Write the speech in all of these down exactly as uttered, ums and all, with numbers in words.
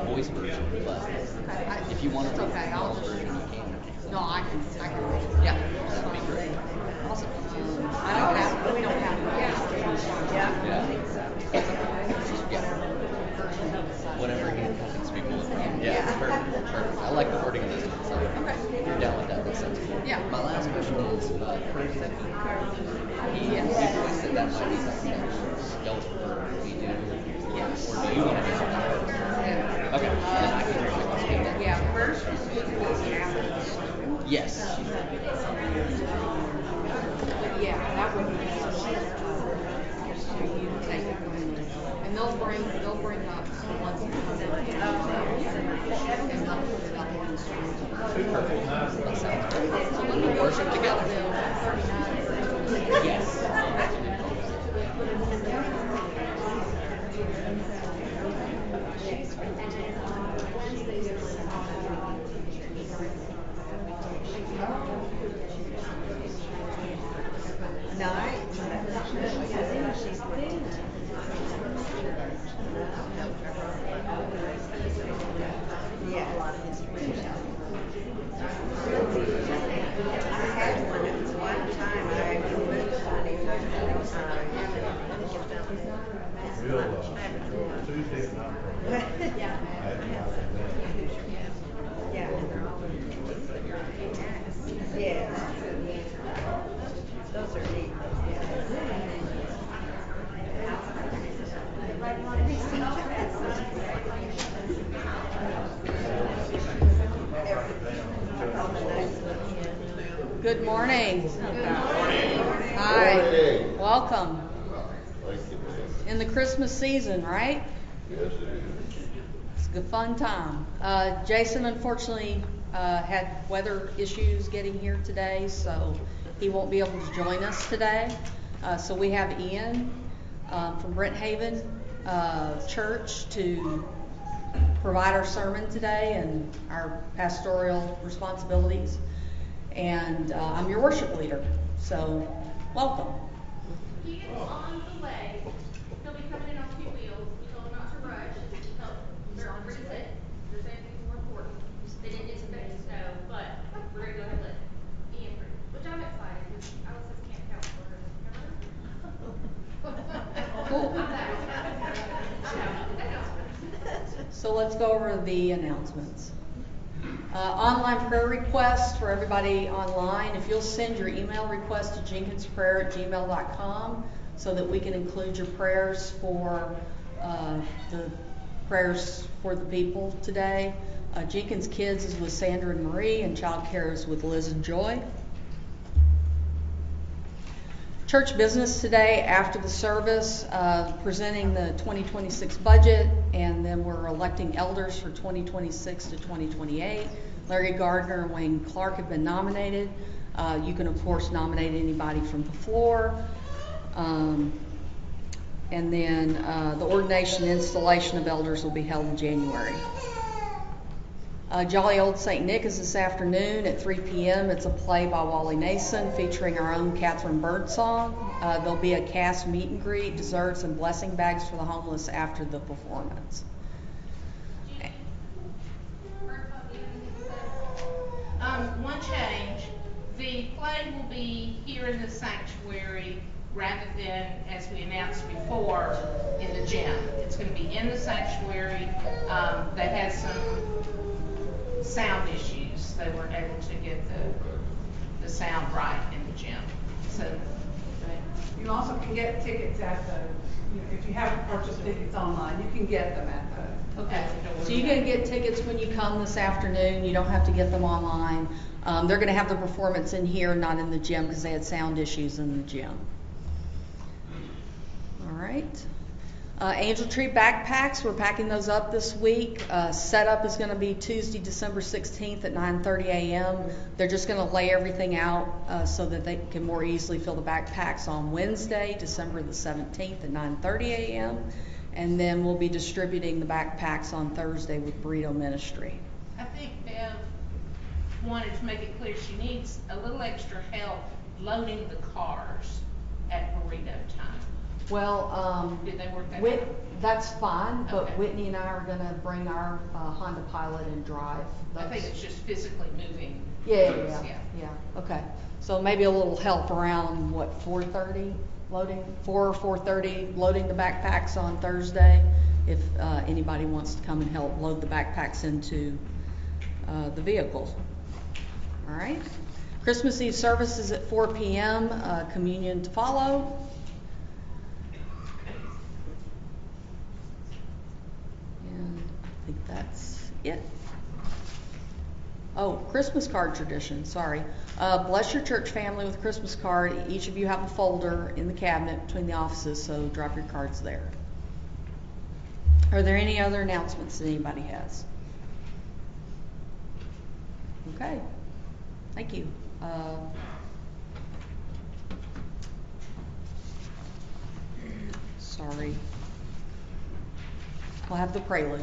voice version, but Okay. I, if you want to it's read okay. the I'll voice just. version, you can. No, I can. I can read. Yeah, that'd be great. Awesome. Um, I don't have. We don't have. Yeah. Yeah. Yeah. I think so. Yeah. Whatever hand can speak with. Yeah, Yeah. perfect. Perfect. I like the wording of this one, so Okay. if you're down with that, that sounds good. Yeah. My last question is, uh, Kurt said he, he, Yes. he voiced that that might be something that don't we do, or, Yes. or do you want to do something else? Yeah. Okay, then I can, I can speak that. Yeah. First, after the storm. Yes. But yeah, that would be uh, just for you to take it from the, and they'll bring they'll bring up the ones that come in and they'll put it up on the screen. Perfect. That sounds great. So then we'll worship together. Yes. Real, uh, Tuesday at nine o'clock. I had to watch that. Yes. Those are neat. Good morning. Good morning. Hi. Morning. Welcome. Thank you, man. In the Christmas season, right? Yes, it is. It's a good fun time. Uh, Jason unfortunately uh, had weather issues getting here today, so he won't be able to join us today. Uh, so we have Ian um, from Brent Haven uh, Church to provide our sermon today and our pastoral responsibilities. And uh, I'm your worship leader, so welcome. He is on the way. He'll be coming in on two wheels. We told him not to rush. So they're pretty sick. They're saying things more important. They didn't expect snow, but we're gonna go ahead and let Ian through. Which I'm excited because I was his camp counselor. Cool. I'm that. I know. I know. So let's go over the announcements. Uh, online prayer requests for everybody online. If you'll send your email request to jenkinsprayer at gmail dot com so that we can include your prayers for uh, the prayers for the people today. Uh, Jenkins Kids is with Sandra and Marie, and Child Care is with Liz and Joy. Church business today after the service, uh, presenting the twenty twenty-six budget, and then we're electing elders for twenty twenty-six to twenty twenty-eight. Larry Gardner and Wayne Clark have been nominated. Uh, you can, of course, nominate anybody from the floor. Um, and then uh, the ordination and installation of elders will be held in January. Uh, Jolly Old Saint Nick is this afternoon at three p.m. It's a play by Wally Nason featuring our own Catherine Birdsong. Uh, there'll be a cast meet and greet, desserts, and blessing bags for the homeless after the performance. Um, one change, the play will be here in the sanctuary rather than, as we announced before, in the gym. It's going to be in the sanctuary. Um, they had some sound issues. They weren't able to get the the sound right in the gym. So you also can get tickets at the, you know, if you haven't purchased tickets online, you can get them at the. Okay. So you can get tickets when you come this afternoon. You don't have to get them online. Um, they're going to have the performance in here, not in the gym, because they had sound issues in the gym. All right. Uh, Angel Tree backpacks, we're packing those up this week. Uh, setup is going to be Tuesday, December sixteenth at nine thirty a.m. They're just going to lay everything out uh, so that they can more easily fill the backpacks on Wednesday, December the seventeenth at nine thirty a.m. And then we'll be distributing the backpacks on Thursday with Burrito Ministry. I think Bev wanted to make it clear she needs a little extra help loading the cars at burrito time. Well, um. Did they work that Whit- out? That's fine, but Okay. Whitney and I are gonna bring our uh, Honda Pilot and drive those. I think it's just physically moving. Yeah, yeah, things, yeah, yeah, okay. So maybe a little help around, what, four thirty loading, four or four thirty, loading the backpacks on Thursday, if, uh, anybody wants to come and help load the backpacks into, uh, the vehicles. All right. Christmas Eve services at four P M, uh, communion to follow. And I think that's it. Oh, Christmas card tradition, sorry. Uh, bless your church family with a Christmas card. Each of you have a folder in the cabinet between the offices, so drop your cards there. Are there any other announcements that anybody has? Okay, thank you. Uh, sorry. We'll have the prelude.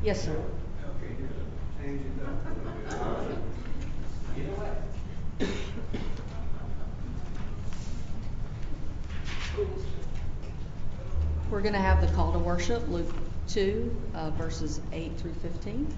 Yes, sir. Okay, just change it up a little bit. We're going to have the call to worship, Luke two, uh, verses eight through fifteen.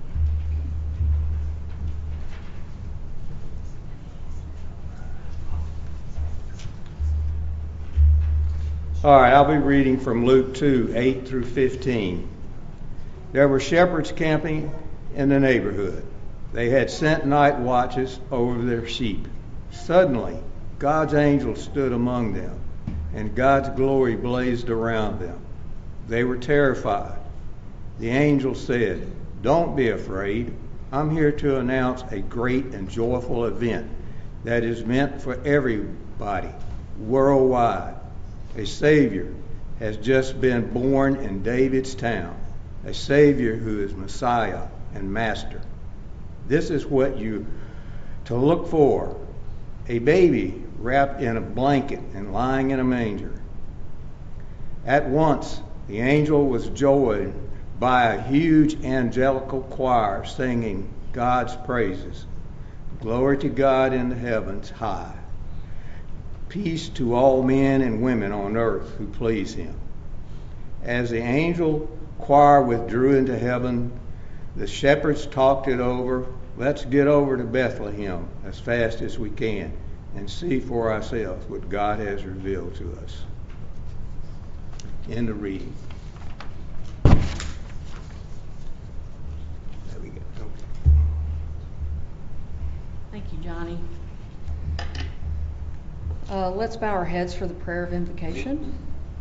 All right, I'll be reading from Luke two, eight through fifteen. There were shepherds camping in the neighborhood. They had sent night watches over their sheep. Suddenly, God's angel stood among them, and God's glory blazed around them. They were terrified. The angel said, "Don't be afraid. I'm here to announce a great and joyful event that is meant for everybody worldwide. A Savior has just been born in David's town, a Savior who is Messiah and Master. This is what you to look for, a baby wrapped in a blanket and lying in a manger." At once the angel was joined by a huge angelical choir singing God's praises. Glory to God in the heavens high. Peace to all men and women on earth who please him. As the angel choir withdrew into heaven, the shepherds talked it over. Let's get over to Bethlehem as fast as we can and see for ourselves what God has revealed to us. End of reading. There we go. Okay. Thank you, Johnny. Uh, let's bow our heads for the prayer of invocation.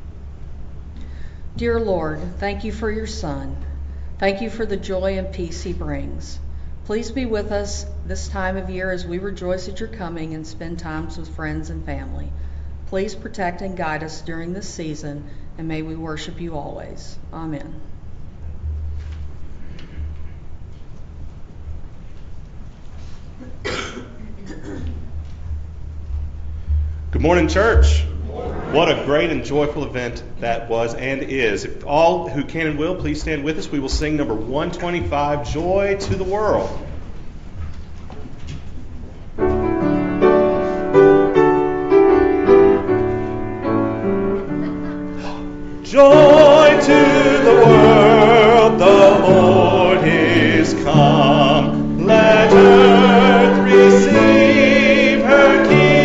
Dear Lord, thank you for your Son. Thank you for the joy and peace he brings. Please be with us this time of year as we rejoice at your coming and spend times with friends and family. Please protect and guide us during this season, and may we worship you always. Amen. Good morning, church. What a great and joyful event that was and is. If all who can and will, please stand with us. We will sing number one twenty-five, Joy to the World. Joy to the world, the Lord is come. Let earth receive her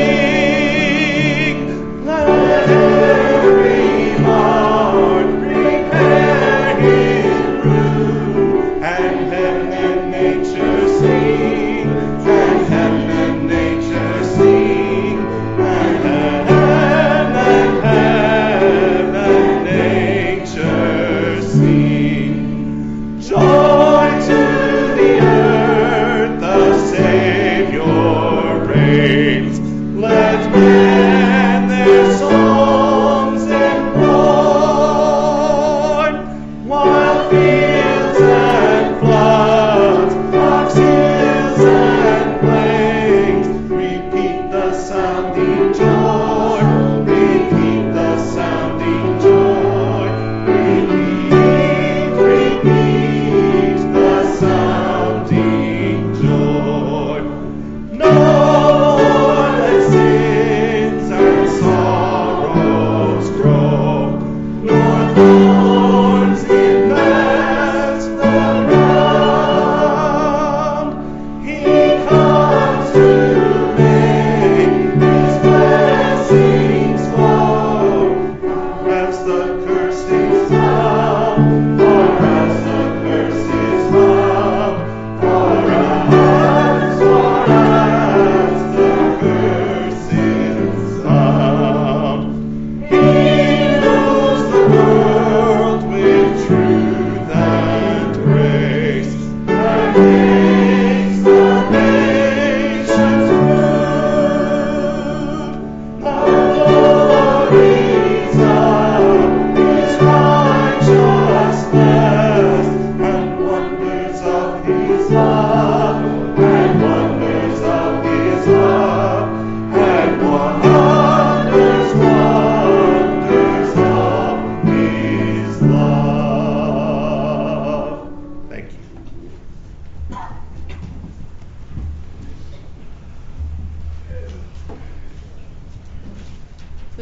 King. Let every heart prepare his room. And heaven and nature sing. And heaven and nature sing. And heaven and heaven and nature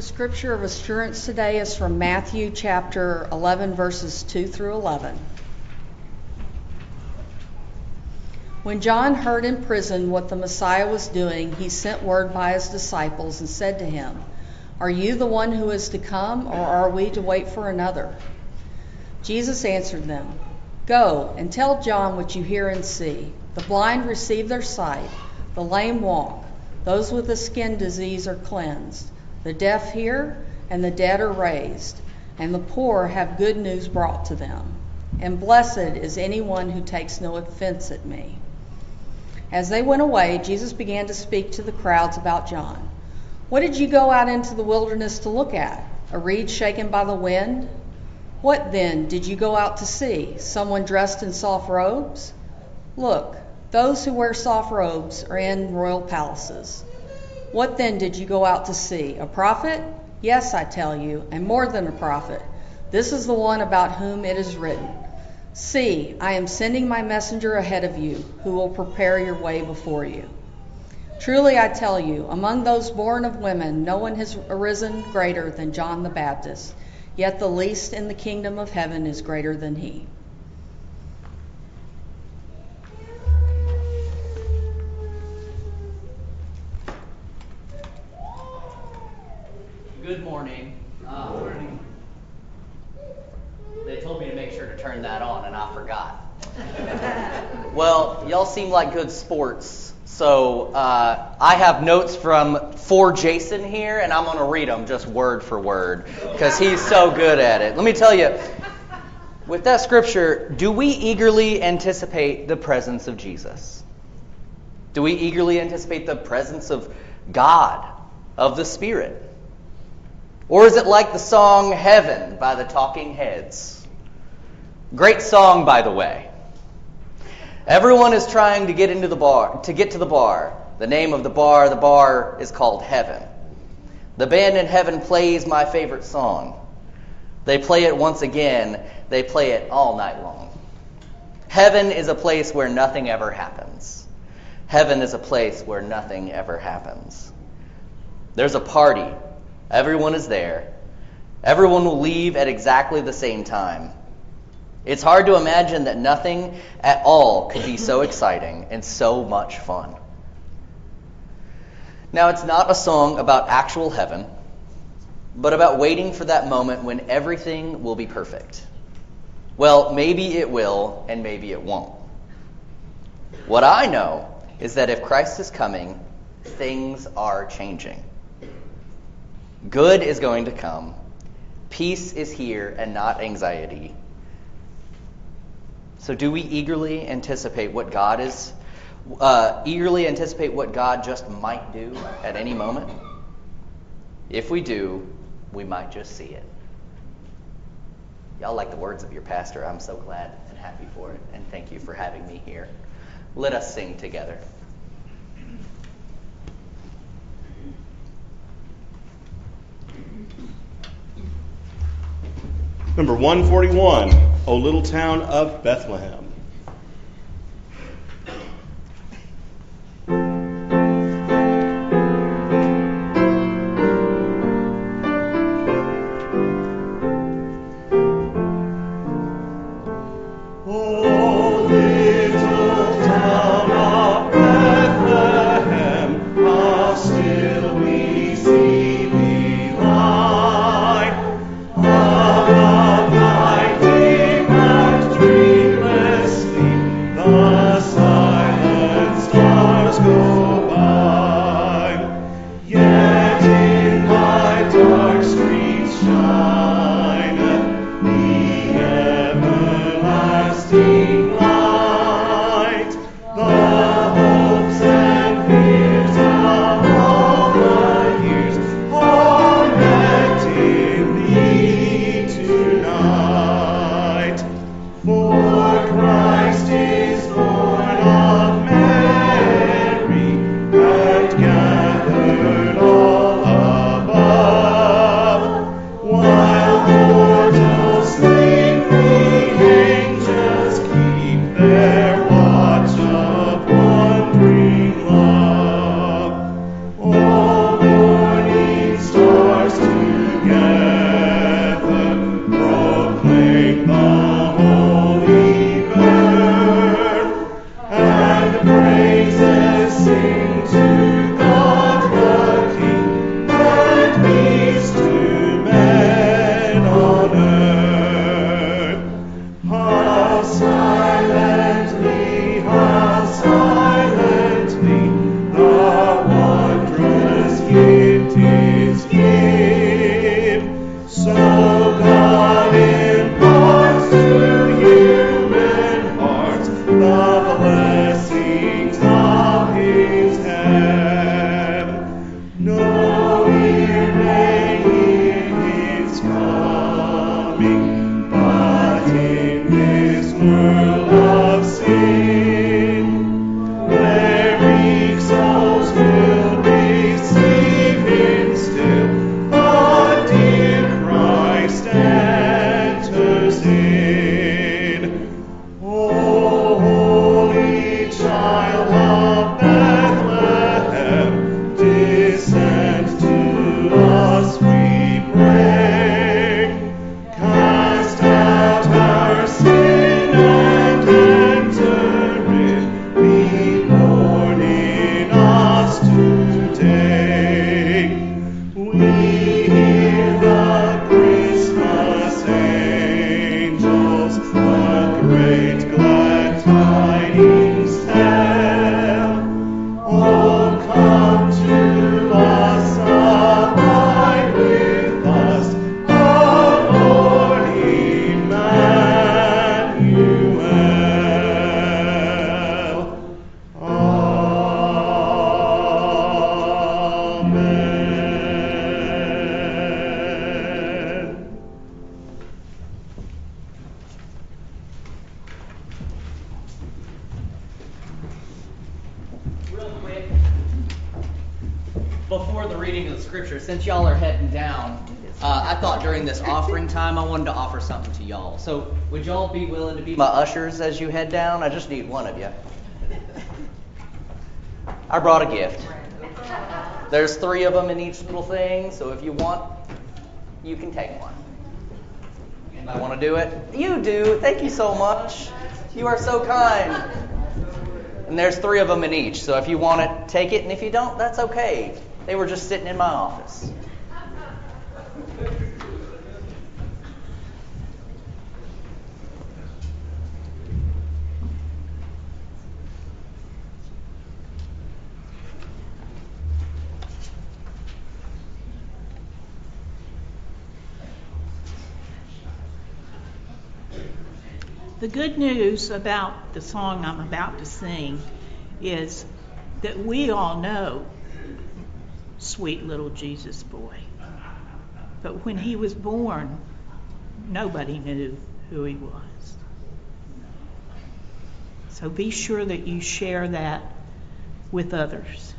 The scripture of assurance today is from Matthew chapter eleven, verses two through eleven. When John heard in prison what the Messiah was doing, he sent word by his disciples and said to him, "Are you the one who is to come, or are we to wait for another?" Jesus answered them, "Go and tell John what you hear and see. The blind receive their sight, the lame walk, those with a skin disease are cleansed, the deaf hear, and the dead are raised, and the poor have good news brought to them. And blessed is anyone who takes no offense at me." As they went away, Jesus began to speak to the crowds about John. "What did you go out into the wilderness to look at? A reed shaken by the wind? What then did you go out to see? Someone dressed in soft robes? Look, those who wear soft robes are in royal palaces. What then did you go out to see? A prophet? Yes, I tell you, and more than a prophet. This is the one about whom it is written, 'See, I am sending my messenger ahead of you, who will prepare your way before you.' Truly I tell you, among those born of women, no one has arisen greater than John the Baptist, yet the least in the kingdom of heaven is greater than he." Good morning. Uh, morning. They told me to make sure to turn that on, and I forgot. Well, y'all seem like good sports, so uh, I have notes from for Jason here, and I'm going to read them just word for word, because he's so good at it. Let me tell you, with that scripture, do we eagerly anticipate the presence of Jesus? Do we eagerly anticipate the presence of God, of the Spirit? Or is it like the song Heaven by the Talking Heads? Great song, by the way. Everyone is trying to get into the bar, to get to the bar. The name of the bar, the bar is called Heaven. The band in Heaven plays my favorite song. They play it once again. They play it all night long. Heaven is a place where nothing ever happens. Heaven is a place where nothing ever happens. There's a party. Everyone is there. Everyone will leave at exactly the same time. It's hard to imagine that nothing at all could be so exciting and so much fun. Now, it's not a song about actual heaven, but about waiting for that moment when everything will be perfect. Well, maybe it will, and maybe it won't. What I know is that if Christ is coming, things are changing. Good is going to come. Peace is here and not anxiety. So do we eagerly anticipate what God is, uh, eagerly anticipate what God just might do at any moment? If we do, we might just see it. Y'all like the words of your pastor. I'm so glad and happy for it. And thank you for having me here. Let us sing together. Number one forty-one, O Little Town of Bethlehem. While mortals sleep, the angels keep. Before the reading of the scripture, since y'all are heading down, uh, I thought during this offering time I wanted to offer something to y'all. So would y'all be willing to be my ushers as you head down? I just need one of you. I brought a gift. There's three of them in each little thing, so if you want, you can take one. Anybody want to do it? You do. Thank you so much. You are so kind. And there's three of them in each, so if you want it, take it, and if you don't, that's okay. They were just sitting in my office. The good news about the song I'm about to sing is that we all know Sweet Little Jesus Boy. But when he was born, nobody knew who he was. So be sure that you share that with others.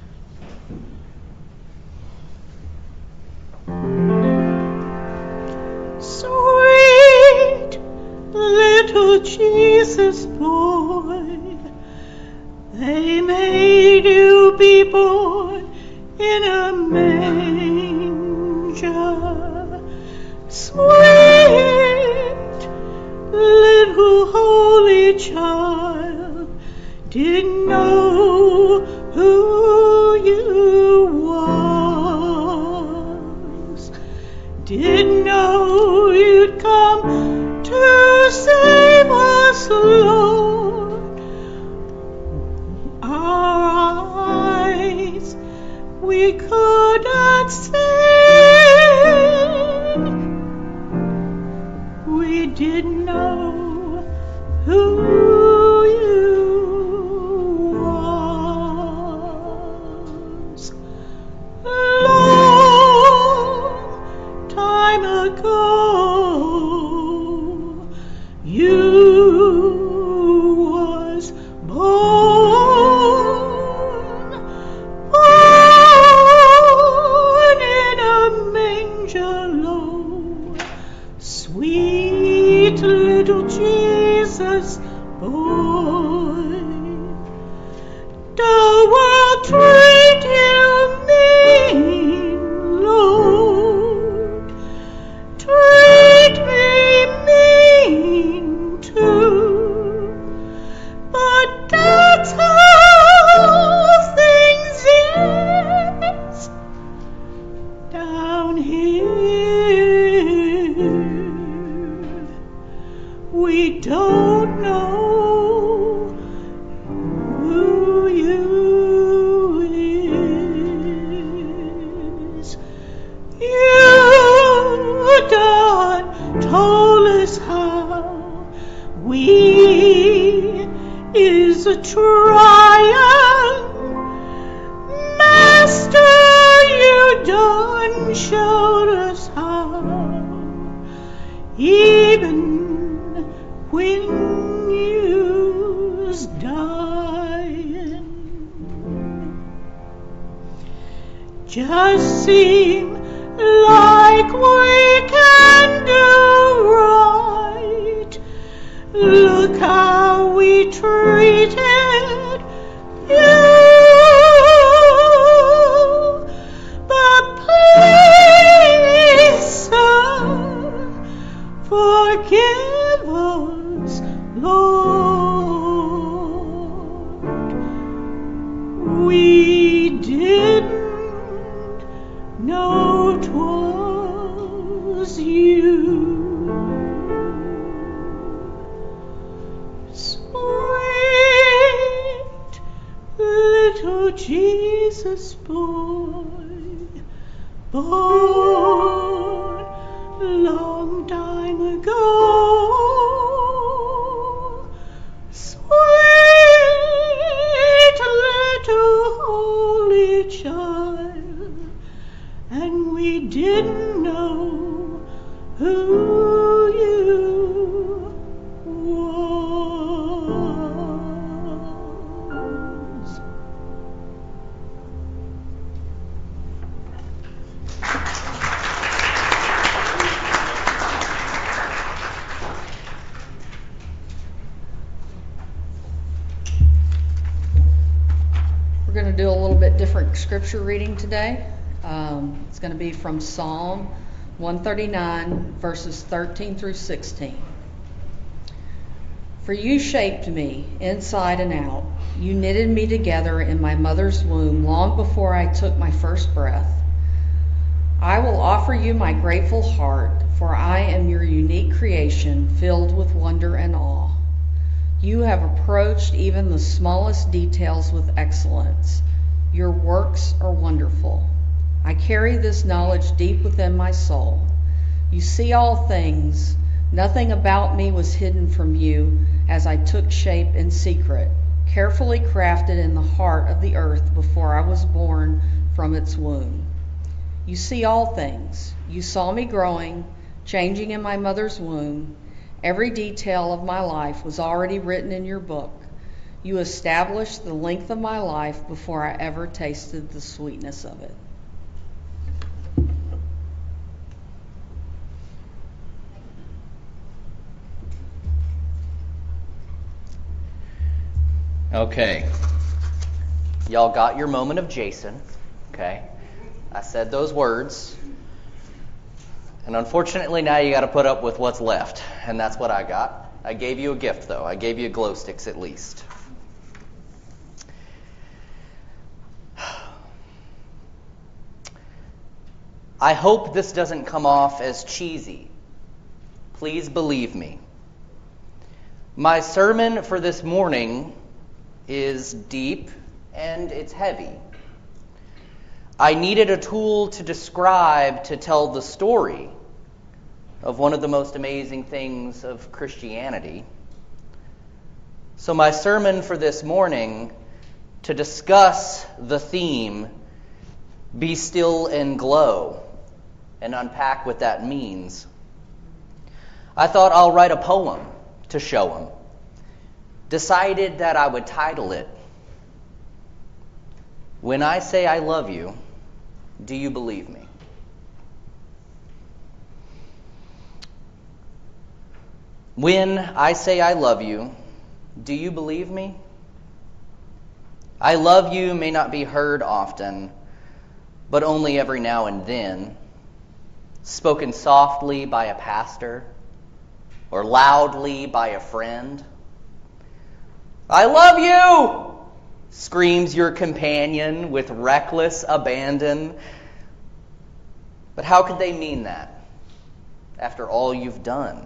Sweet little Jesus boy, they made you be born in a manger. Sweet little holy child, didn't know who you was, didn't know you'd come to save us, Lord. Our eyes we could not see, we didn't know who you was. Long time ago, you was born, born in a manger low. Sweet little Jesus boy, the world treat you mean, Lord, treat me mean too, but that's how things is down here. We don't know who you is. You done told us how we is a trying. Master, you done showed us how, even when just seem like we can do right. Look how we treated you. But please, sir, forgive us, Lord. We didn't know 'twas you. Sweet little Jesus boy, born a long time ago. Sweet little holy child, and we didn't know who you was. We're going to do a little bit different scripture reading today. Um, it's going to be from Psalm one thirty-nine, verses thirteen through sixteen. For you shaped me inside and out. You knitted me together in my mother's womb long before I took my first breath. I will offer you my grateful heart, for I am your unique creation, filled with wonder and awe. You have approached even the smallest details with excellence. Your works are wonderful. I carry this knowledge deep within my soul. You see all things. Nothing about me was hidden from you as I took shape in secret, carefully crafted in the heart of the earth before I was born from its womb. You see all things. You saw me growing, changing in my mother's womb. Every detail of my life was already written in your book. You established the length of my life before I ever tasted the sweetness of it. Okay. Y'all got your moment of Jason, okay? I said those words. And unfortunately, now you got to put up with what's left. And that's what I got. I gave you a gift, though. I gave you glow sticks at least. I hope this doesn't come off as cheesy. Please believe me. My sermon for this morning is deep and it's heavy. I needed a tool to describe, to tell the story of one of the most amazing things of Christianity. So my sermon for this morning, to discuss the theme, Be Still and Glow, and unpack what that means. I thought I'll write a poem to show him. Decided that I would title it, When I Say I Love You, Do You Believe Me? When I say I love you, do you believe me? I love you may not be heard often, but only every now and then, spoken softly by a pastor or loudly by a friend. I love you, screams your companion with reckless abandon. But how could they mean that after all you've done?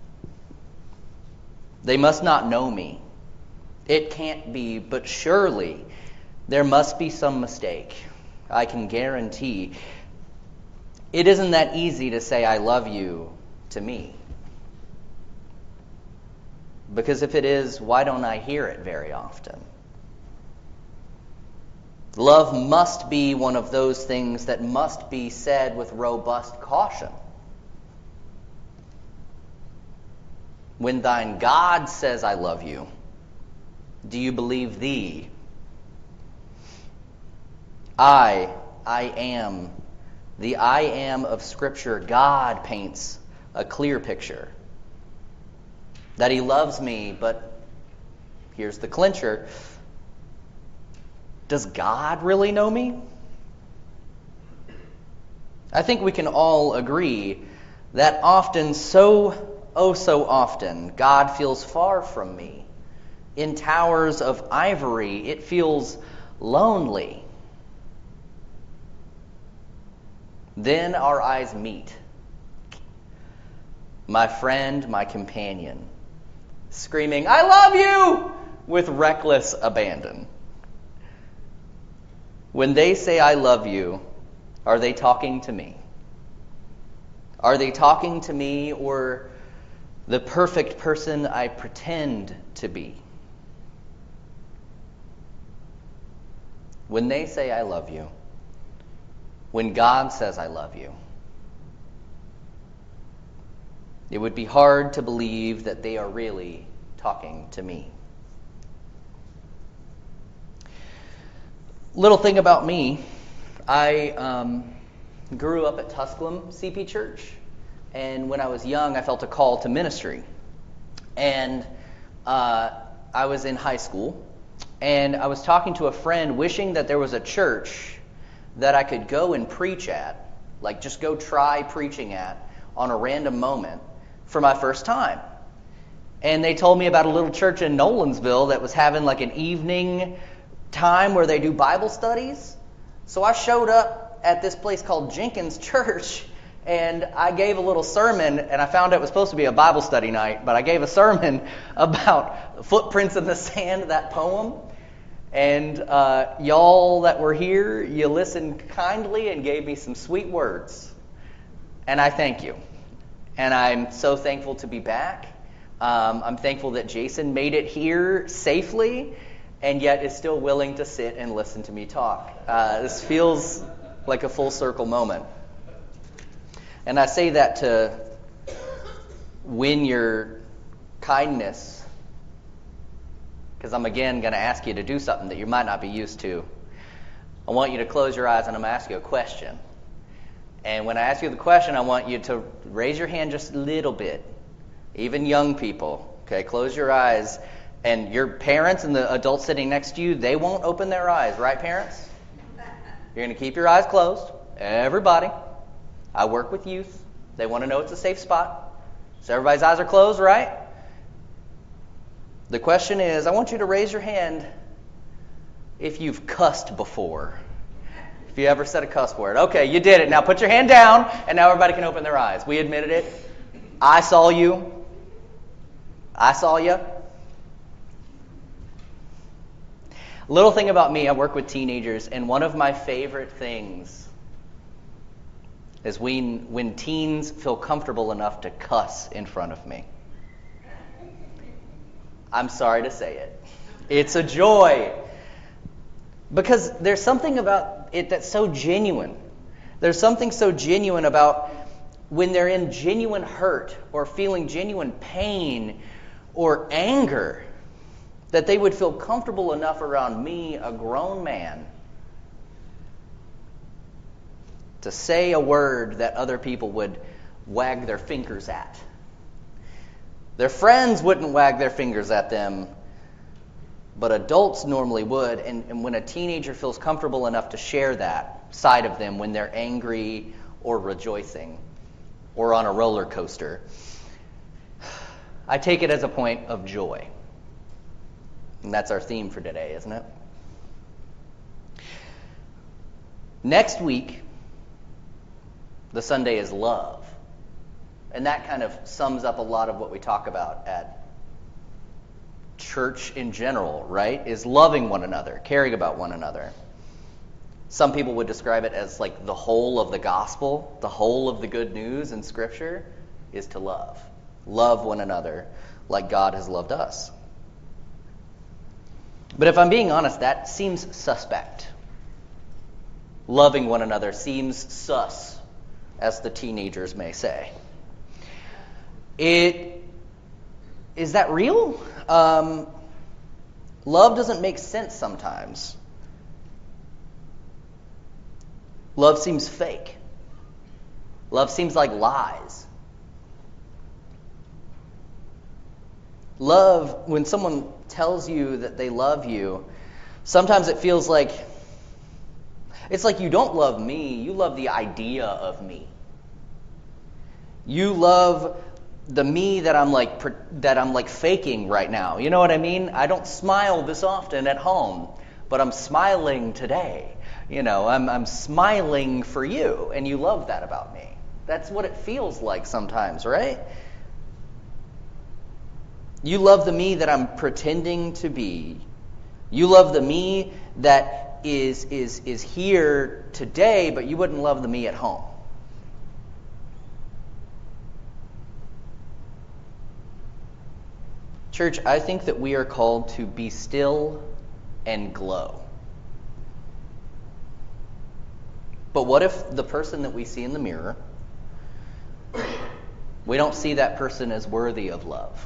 They must not know me. It can't be, but surely there must be some mistake. I can guarantee it isn't that easy to say I love you to me. Because if it is, why don't I hear it very often? Love must be one of those things that must be said with robust caution. When thine God says, I love you, do you believe thee? I, I am. The I am of Scripture. God paints a clear picture. That he loves me, but here's the clincher. Does God really know me? I think we can all agree that often, so, oh so often, God feels far from me. In towers of ivory, it feels lonely. Then our eyes meet. My friend, my companion, screaming, "I love you!" with reckless abandon. When they say I love you, are they talking to me? Are they talking to me or the perfect person I pretend to be? When they say I love you, when God says I love you, it would be hard to believe that they are really talking to me. Little thing about me, I um, grew up at Tusculum C P Church, and when I was young, I felt a call to ministry. And uh, I was in high school, and I was talking to a friend wishing that there was a church that I could go and preach at, like just go try preaching at on a random moment for my first time. And they told me about a little church in Nolensville that was having like an evening time where they do Bible studies. So I showed up at this place called Jenkins Church, and I gave a little sermon, and I found it was supposed to be a Bible study night, but I gave a sermon about Footprints in the Sand, that poem. And uh, y'all that were here, you listened kindly and gave me some sweet words. And I thank you. And I'm so thankful to be back. Um, I'm thankful that Jason made it here safely and yet is still willing to sit and listen to me talk. Uh, this feels like a full circle moment. And I say that to win your kindness, because I'm again going to ask you to do something that you might not be used to. I want you to close your eyes and I'm going to ask you a question. And when I ask you the question, I want you to raise your hand just a little bit. Even young people, okay? Close your eyes. And your parents and the adults sitting next to you, they won't open their eyes, right, parents? You're going to keep your eyes closed. Everybody. I work with youth. They want to know it's a safe spot. So everybody's eyes are closed, right? The question is, I want you to raise your hand if you've cussed before. If you ever said a cuss word. Okay, you did it. Now put your hand down, and now everybody can open their eyes. We admitted it. I saw you. I saw you. Little thing about me, I work with teenagers, and one of my favorite things is when, when teens feel comfortable enough to cuss in front of me. I'm sorry to say it. It's a joy. Because there's something about it that's so genuine. There's something so genuine about when they're in genuine hurt or feeling genuine pain or anger, that they would feel comfortable enough around me, a grown man, to say a word that other people would wag their fingers at. Their friends wouldn't wag their fingers at them, but adults normally would. And, and when a teenager feels comfortable enough to share that side of them when they're angry or rejoicing or on a roller coaster, I take it as a point of joy. And that's our theme for today, isn't it? Next week, the Sunday is love. And that kind of sums up a lot of what we talk about at church in general, right? Is loving one another, caring about one another. Some people would describe it as like the whole of the gospel, the whole of the good news in Scripture is to love. Love one another like God has loved us. But if I'm being honest, that seems suspect. Loving one another seems sus, as the teenagers may say. It is that real? Um, love doesn't make sense sometimes. Love seems fake. Love seems like lies. Love, when someone tells you that they love you, sometimes it feels like, it's like you don't love me, you love the idea of me. You love the me that I'm like that I'm like faking right now. You know what I mean? I don't smile this often at home, but I'm smiling today. You know, I'm I'm smiling for you, and you love that about me. That's what it feels like sometimes, right? You love the me that I'm pretending to be. You love the me that is is is here today, but you wouldn't love the me at home. Church, I think that we are called to be still and glow. But what if the person that we see in the mirror, we don't see that person as worthy of love?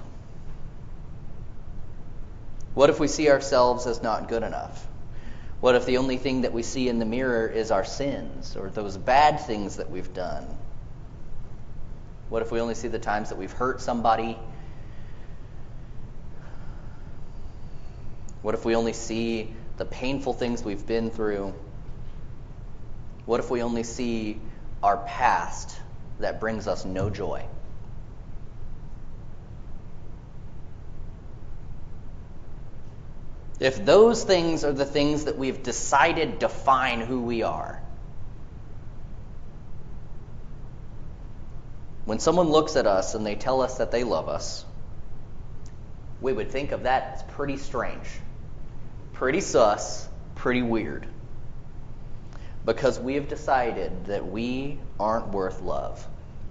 What if we see ourselves as not good enough? What if the only thing that we see in the mirror is our sins or those bad things that we've done? What if we only see the times that we've hurt somebody? What if we only see the painful things we've been through? What if we only see our past that brings us no joy? If those things are the things that we've decided define who we are, when someone looks at us and they tell us that they love us, we would think of that as pretty strange, pretty sus, pretty weird. Because we have decided that we aren't worth love.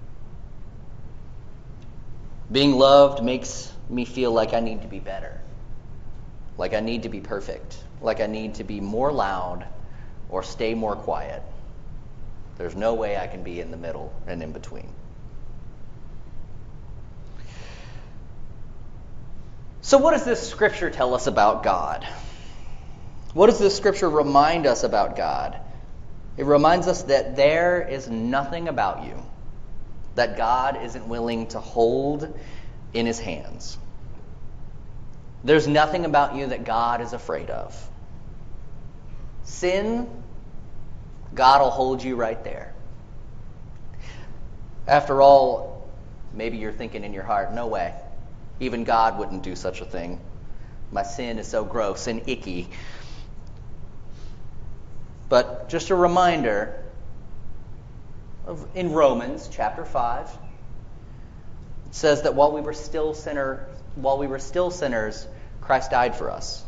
Being loved makes me feel like I need to be better. Like I need to be perfect. Like I need to be more loud or stay more quiet. There's no way I can be in the middle and in between. So what does this scripture tell us about God? What does this scripture remind us about God? It reminds us that there is nothing about you that God isn't willing to hold in his hands. There's nothing about you that God is afraid of. Sin, God will hold you right there. After all, maybe you're thinking in your heart, no way. Even God wouldn't do such a thing. My sin is so gross and icky. But just a reminder, of, in Romans chapter five, it says that while we were still sinner, while we were still sinners, Christ died for us.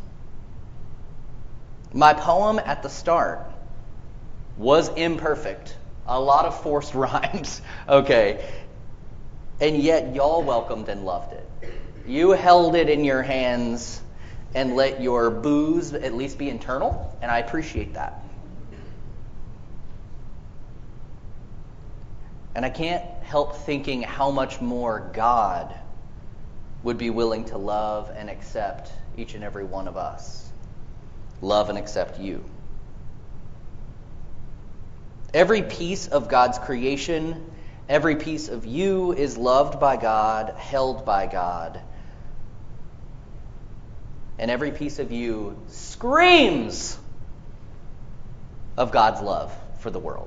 My poem at the start was imperfect. A lot of forced rhymes, okay. And yet y'all welcomed and loved it. You held it in your hands and let your booze at least be internal, and I appreciate that. And I can't help thinking how much more God would be willing to love and accept each and every one of us. Love and accept you. Every piece of God's creation, every piece of you is loved by God, held by God. And every piece of you screams of God's love for the world.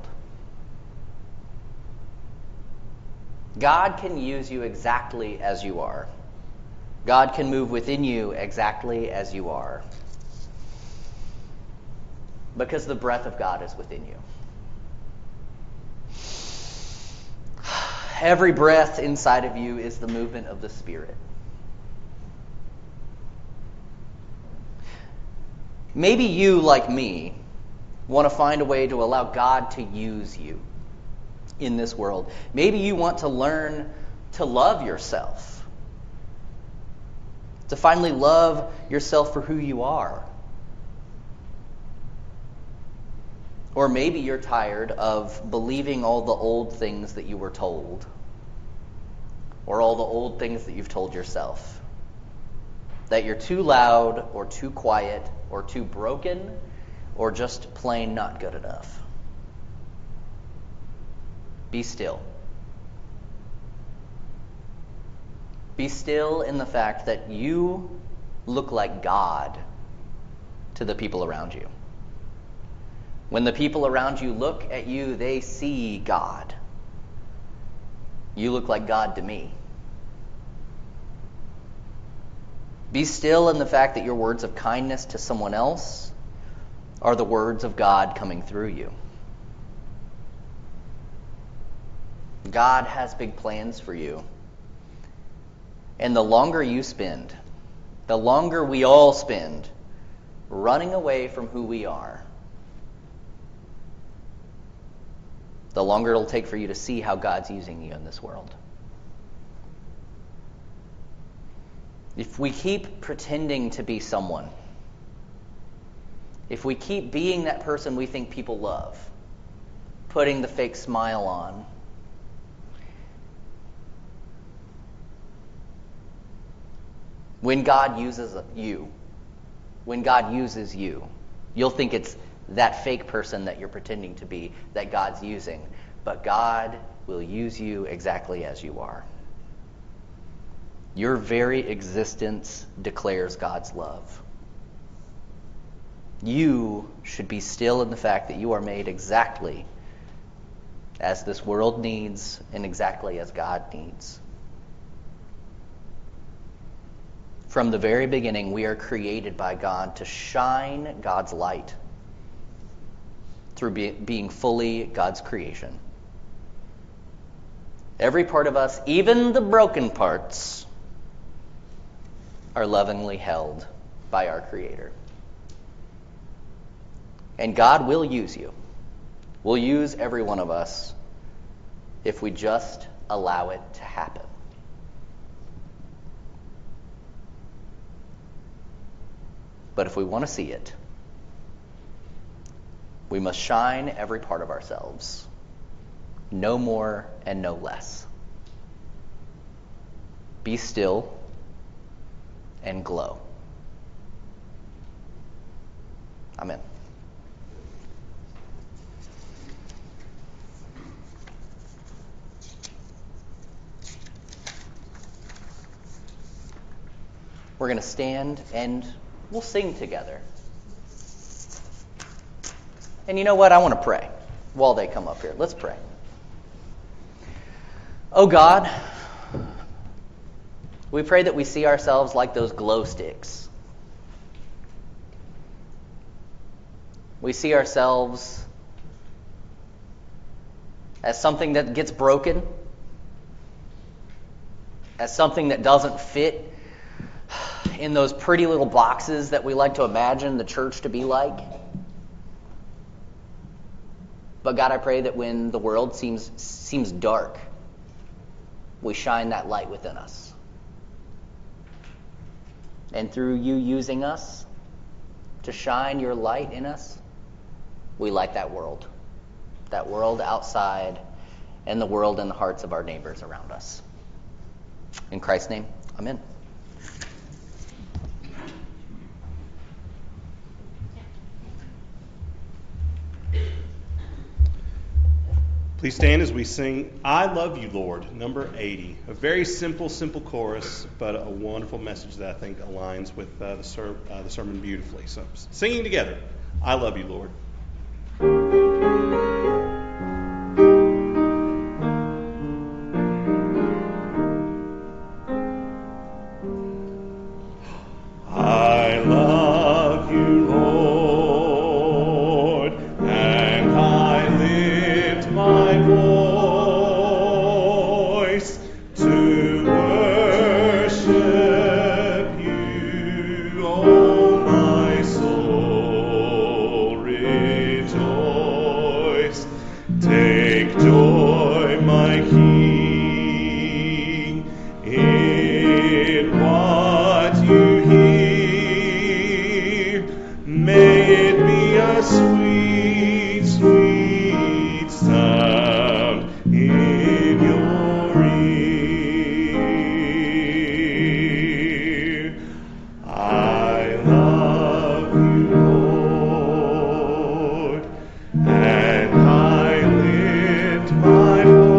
God can use you exactly as you are. God can move within you exactly as you are. Because the breath of God is within you. Every breath inside of you is the movement of the Spirit. Maybe you, like me, want to find a way to allow God to use you in this world. Maybe you want to learn to love yourself. To finally love yourself for who you are. Or maybe you're tired of believing all the old things that you were told. Or all the old things that you've told yourself. That you're too loud, or too quiet, or too broken, or just plain not good enough. Be still. Be still in the fact that you look like God to the people around you. When the people around you look at you, they see God. You look like God to me. Be still in the fact that your words of kindness to someone else are the words of God coming through you. God has big plans for you. And the longer you spend, the longer we all spend running away from who we are, the longer it'll take for you to see how God's using you in this world. If we keep pretending to be someone, if we keep being that person we think people love, putting the fake smile on, when God uses you, when God uses you, you'll think it's that fake person that you're pretending to be that God's using. But God will use you exactly as you are. Your very existence declares God's love. You should be still in the fact that you are made exactly as this world needs and exactly as God needs. From the very beginning, we are created by God to shine God's light through be, being fully God's creation. Every part of us, even the broken parts, are lovingly held by our Creator. And God will use you. Will use every one of us if we just allow it to happen. But if we want to see it, we must shine every part of ourselves. No more and no less. Be still and glow. Amen. We're going to stand and we'll sing together. And you know what? I want to pray while they come up here. Let's pray. Oh God, we pray that we see ourselves like those glow sticks. We see ourselves as something that gets broken, as something that doesn't fit in those pretty little boxes that we like to imagine the church to be like. But God, I pray that when the world seems seems dark, we shine that light within us. And through you using us to shine your light in us, we light that world. That world outside and the world in the hearts of our neighbors around us. In Christ's name, amen. Please stand as we sing I Love You, Lord, number eighty. A very simple, simple chorus, but a wonderful message that I think aligns with uh, the, ser- uh, the sermon beautifully. So, singing together, I Love You, Lord. I love you, Lord, and I lift my voice to worship you, oh my soul, rejoice. Take joy, my King, in what you hear. May it be a sweet, sweet sound in your ear. I love you, Lord, and I lift my voice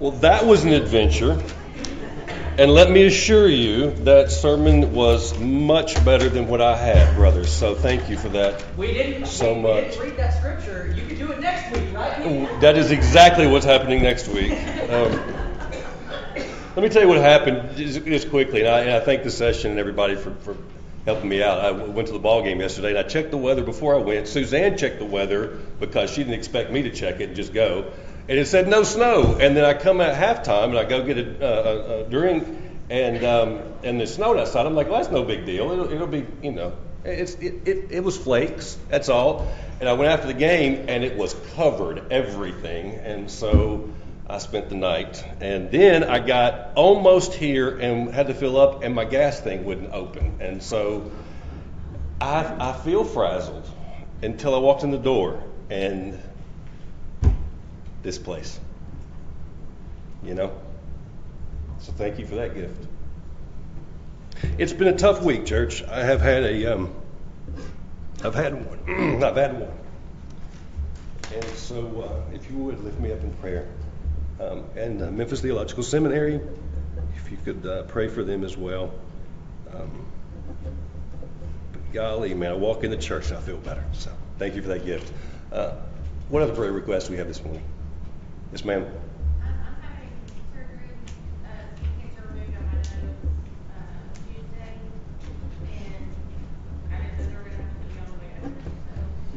Well, that was an adventure. And let me assure you, that sermon was much better than what I had, brothers. So thank you for that. We didn't, so we, much. we didn't read that scripture. You can do it next week, right? That is exactly what's happening next week. Um, let me tell you what happened just, just quickly. And I, and I thank the session and everybody for, for helping me out. I went to the ball game yesterday, and I checked the weather before I went. Suzanne checked the weather because she didn't expect me to check it and just go. And it said no snow. And then I come at halftime, and I go get a, a, a drink, and um, and it snowed outside. I'm like, well, that's no big deal. It'll, it'll be, you know, it's it, it, it was flakes. That's all. And I went after the game, and it was covered, everything. And so I spent the night. And then I got almost here and had to fill up, and my gas thing wouldn't open. And so I, I feel frazzled until I walked in the door, and this place, you know. So thank you for that gift. It's been a tough week, church. I have had a, um, I've had one. I've had one. And so, uh, if you would lift me up in prayer, um, and uh, Memphis Theological Seminary, if you could uh, pray for them as well. Um, but golly, man, I walk in the church and I feel better. So thank you for that gift. Uh, what other prayer requests do we have this morning? Yes, ma'am. I'm, I'm having surgery, uh, skin cancer removed on my nose, uh, Tuesday, and I didn't know they were gonna have to put me on the way over, so,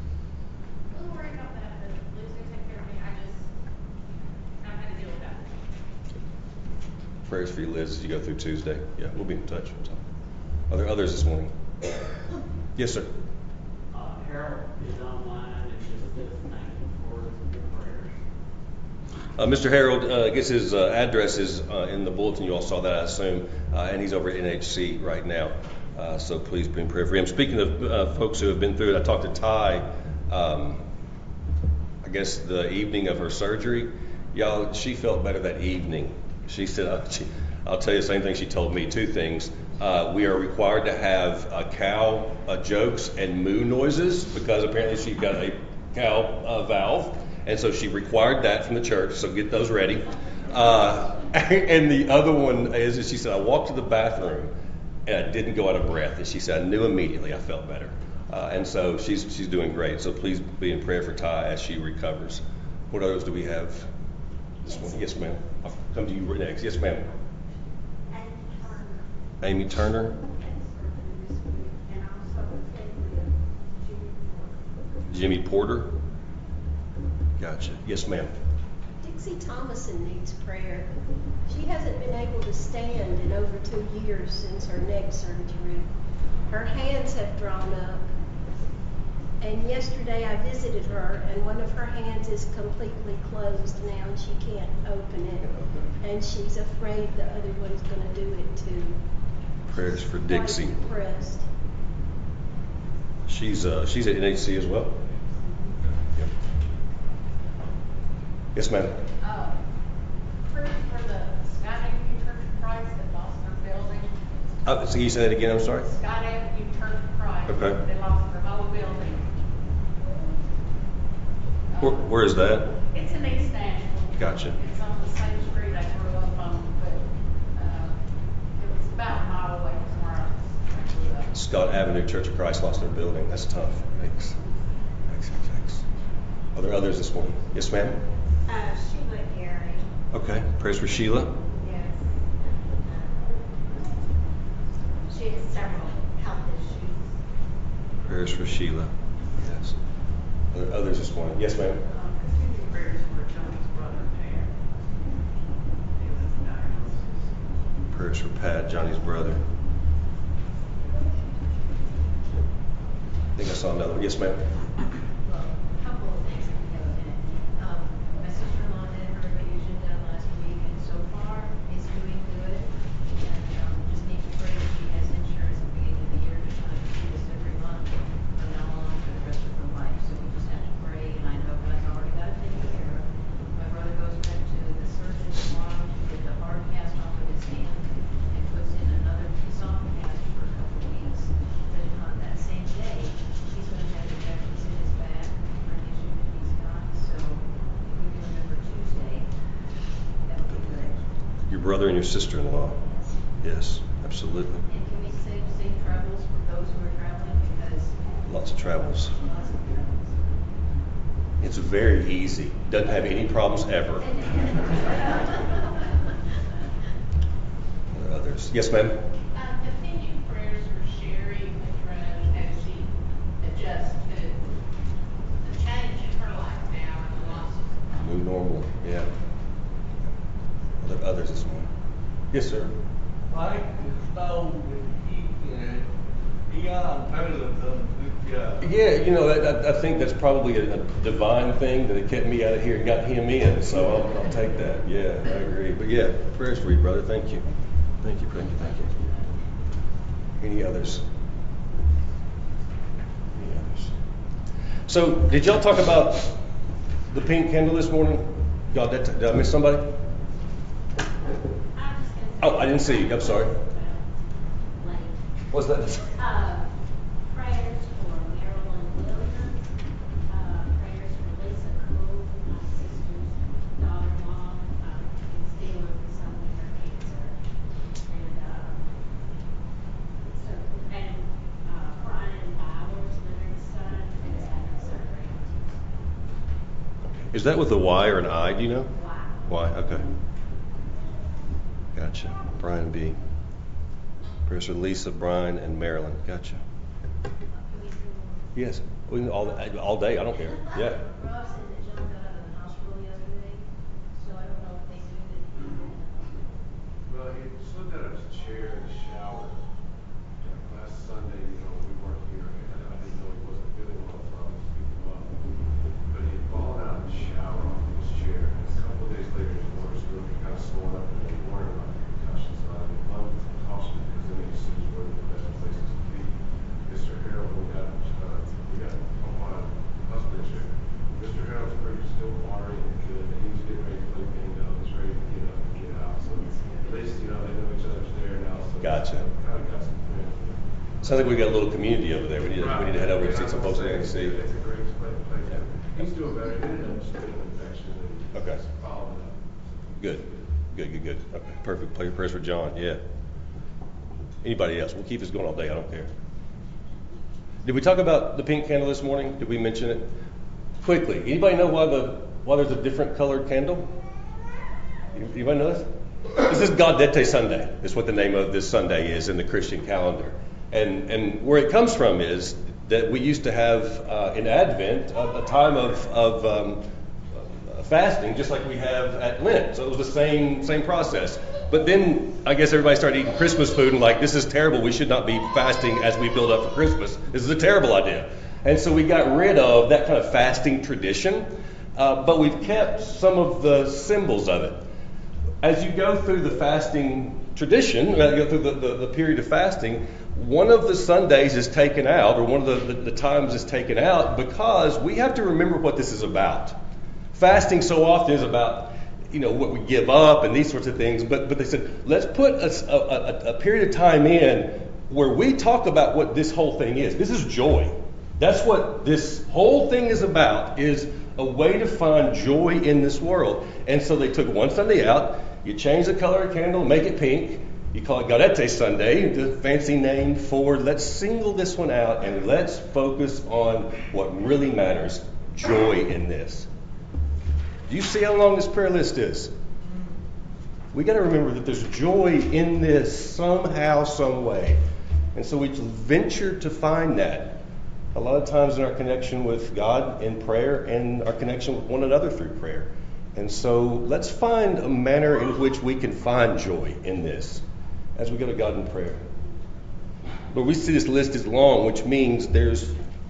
a little worried about that, but Lou's gonna take care of me, I just, I've had to deal with that. Prayers for you, Liz, as you go through Tuesday. Yeah, we'll be in touch. So. Are there others this morning? Yes, sir. Uh, Harold is online and just says thank you for your prayers. Uh, Mister Harold, uh, I guess his uh, address is uh, in the bulletin. You all saw that, I assume, uh, and he's over at N H C right now. Uh, so please be in prayer for him. Speaking of uh, folks who have been through it, I talked to Ty. Um, I guess the evening of her surgery, y'all, she felt better that evening. She said, uh, she, "I'll tell you the same thing she told me. Two things. Uh, we are required to have uh, cow uh, jokes and moo noises because apparently she got a cow uh, valve." And so she required that from the church, so get those ready. Uh, and the other one is, is she said, I walked to the bathroom and I didn't go out of breath. And she said, I knew immediately I felt better. Uh, and so she's she's doing great. So please be in prayer for Ty as she recovers. What others do we have this morning? Yes, ma'am. I'll come to you next. Yes, ma'am. Amy Turner. Jimmy Porter. Gotcha. Yes, ma'am. Dixie Thomason needs prayer. She hasn't been able to stand in over two years since her neck surgery. Her hands have drawn up. And yesterday I visited her, and one of her hands is completely closed now, and she can't open it. And she's afraid the other one's going to do it too. Prayers for She's Dixie. quite depressed. She's uh, she's at N H C as well. Yep. Yes, ma'am. Uh, proof for the Scott Avenue Church of Christ that lost their building. Uh, so can you say that again? I'm sorry. Scott Avenue Church of Christ. Okay. They lost their whole building. Where, where is that? It's in East Nashville. Gotcha. It's on the same street I grew up on, but uh, it was about a mile away from where I grew up. Scott Avenue Church of Christ lost their building. That's tough. Thanks. Thanks, thanks, thanks. Are there others this morning? Yes, ma'am. Uh, Sheila Gary. Okay. Prayers for Sheila. Yes. She has several health issues. Prayers for Sheila. Yes. Are there others this morning? Yes, ma'am. Um, continuing prayers for Johnny's brother, Pat. He was diagnosed. Prayers for Pat, Johnny's brother. I think I saw another one. Yes, ma'am. Well, a couple of things that we have in it. Um, my sister-in-law had her infusion done last week, and so far is doing good. And um, just need to pray that she has insurance at the beginning of the year to try to see us every month from now on for the rest of her life. So we just have to pray, and I know God's already got it taken care of. My brother goes back to the surgeon tomorrow to get the hard cast off of his hand and puts in another soft cast for a couple of weeks. But on that same day, he's going to have injections in his brother and your sister-in-law. Yes, absolutely. And can we say safe travels for those who are traveling, because Lots of travels. lots of travels. It's very easy. Doesn't have any problems ever. What are others? Yes, ma'am. Uh, continued prayers for Sherry Monroe as she adjusts to the change in her life now and the losses. New normal. Yeah. Are there others this morning? Yes, sir. Like the stove and heat and Eon Taylor done a good job. Yeah, you know, I, I think that's probably a, a divine thing that it kept me out of here and got him in. So I'll, I'll take that. Yeah, I agree. But yeah, prayers for you, brother. Thank you. Thank you. Thank you. Thank you. Any others? Any others? So, did y'all talk about the pink candle this morning? Y'all, did, did I miss somebody? Oh, I didn't see you. I'm sorry. What's that? Uh, prayers for Marilyn Williams, uh, prayers for Lisa Cole, my sister's daughter-in-law, uh, who's dealing with some of her cancer. And, uh, so, and, uh, Brian Bowers, Leonard's son, is having surgery on Tuesday. Is that with a Y or an I? Do you know? Y. Y. Okay. Gotcha. Brian B. Prayers for Lisa, Brian, and Marilyn. Gotcha. Yes. We can all all day. I don't care. Yeah. Rob said that John got out of the hospital yesterday, so I don't know if they knew that. Well, he slipped out of his chair in the shower. And last Sunday, you know, we weren't here, and I didn't know he wasn't feeling well, so I was picking him up. But he had fallen out of the shower off of his chair. And a couple of days later, his water's room kind of swollen up, and they worried about the concussion. So I didn't love the caution because then he sees where the best places to be. Mister Harold, we got, uh, we got home on husband chair. Mister Harold's pretty still watery and good, and he was getting ready to play bingo. He's ready to get up and get out. So at least, you know, they know each other's there now. So Gotcha. kind of got some friends. Sounds like we got a little community over there. We need to, we need to head over and see some folks we can see. It's a great place. He's doing better. He didn't have a spinal infection. and Okay. he's following up. Good. Good, good, good. Okay. Perfect. Play prayers for John. Yeah. Anybody else? We'll keep this going all day. I don't care. Did we talk about the pink candle this morning? Did we mention it? Quickly. Anybody know why the why there's a different colored candle? Anybody know this? This is Gaudete Sunday. That's what the name of this Sunday is in the Christian calendar. And and where it comes from is that we used to have uh, in Advent a, a time of, of um, fasting, just like we have at Lent. So it was the same same process. But then I guess everybody started eating Christmas food and like, this is terrible. We should not be fasting as we build up for Christmas. This is a terrible idea. And so we got rid of that kind of fasting tradition, uh, but we've kept some of the symbols of it. As you go through the fasting tradition, as you go through the, the, the period of fasting, one of the Sundays is taken out, or one of the, the, the times is taken out, because we have to remember what this is about. Fasting so often is about, you know, what we give up and these sorts of things, but but they said, let's put a, a, a period of time in where we talk about what this whole thing is. This is joy. That's what this whole thing is about, is a way to find joy in this world. And so they took one Sunday out, you change the color of the candle, make it pink, you call it Gaudete Sunday, the fancy name for let's single this one out and let's focus on what really matters, joy in this. Do you see how long this prayer list is? We got to remember that there's joy in this somehow, some way. And so we venture to find that a lot of times in our connection with God in prayer and our connection with one another through prayer. And so let's find a manner in which we can find joy in this as we go to God in prayer. But we see this list is long, which means there's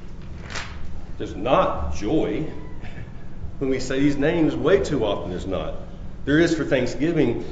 there's not joy. When we say these names, way too often there's not. There is for Thanksgiving,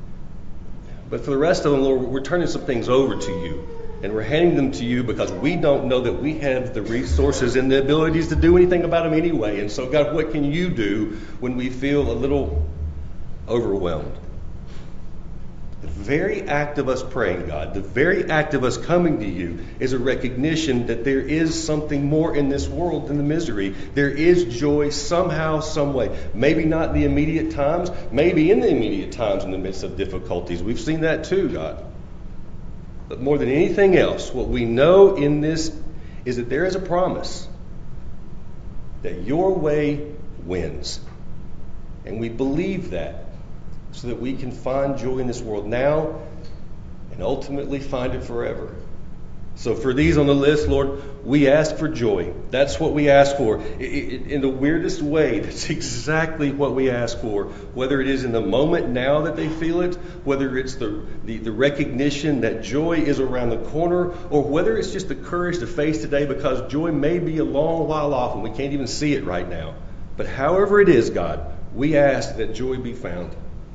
but for the rest of them, Lord, we're turning some things over to you. And we're handing them to you because we don't know that we have the resources and the abilities to do anything about them anyway. And so, God, what can you do when we feel a little overwhelmed? very act of us praying, God, the very act of us coming to you is a recognition that there is something more in this world than the misery. There is joy somehow, some way. Maybe not in the immediate times, maybe in the immediate times in the midst of difficulties. We've seen that too, God. But more than anything else, what we know in this is that there is a promise that your way wins. And we believe that so that we can find joy in this world now and ultimately find it forever. So for these on the list, Lord, we ask for joy. That's what we ask for. In the weirdest way, that's exactly what we ask for. Whether it is in the moment now that they feel it, whether it's the, the, the recognition that joy is around the corner, or whether it's just the courage to face today because joy may be a long while off and we can't even see it right now. But however it is, God, we ask that joy be found.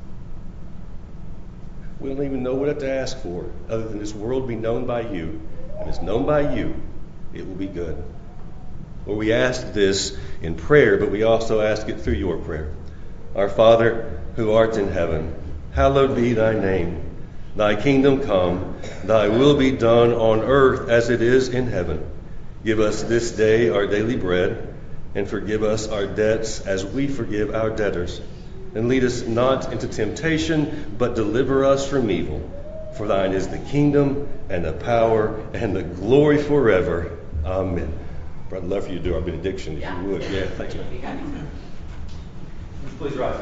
We don't even know what to ask for other than this world be known by you. If it's known by you, it will be good. Lord, we ask this in prayer, but we also ask it through your prayer. Our Father, who art in heaven, hallowed be thy name. Thy kingdom come, thy will be done on earth as it is in heaven. Give us this day our daily bread, and forgive us our debts as we forgive our debtors. And lead us not into temptation, but deliver us from evil. For thine is the kingdom, and the power, and the glory forever. Amen. I'd love for you to do our benediction, if yeah. you would. Yeah, thank you. Please rise.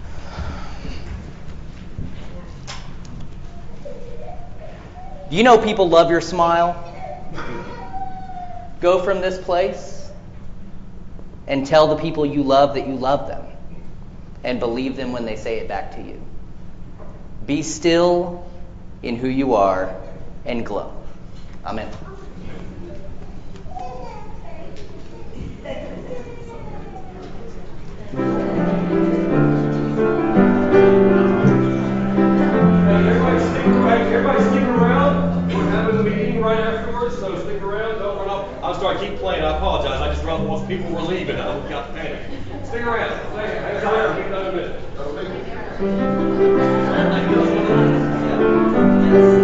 You know people love your smile. Go from this place and tell the people you love that you love them. And believe them when they say it back to you. Be still in who you are and glow. Amen. Everybody stick around. Everybody stick around. We're having a meeting right afterwards, so stick around. Don't run off. I'm sorry, I keep playing. I apologize. I just realized once people were leaving, I got panicked. Stick around. Hang on. Keep that in a minute.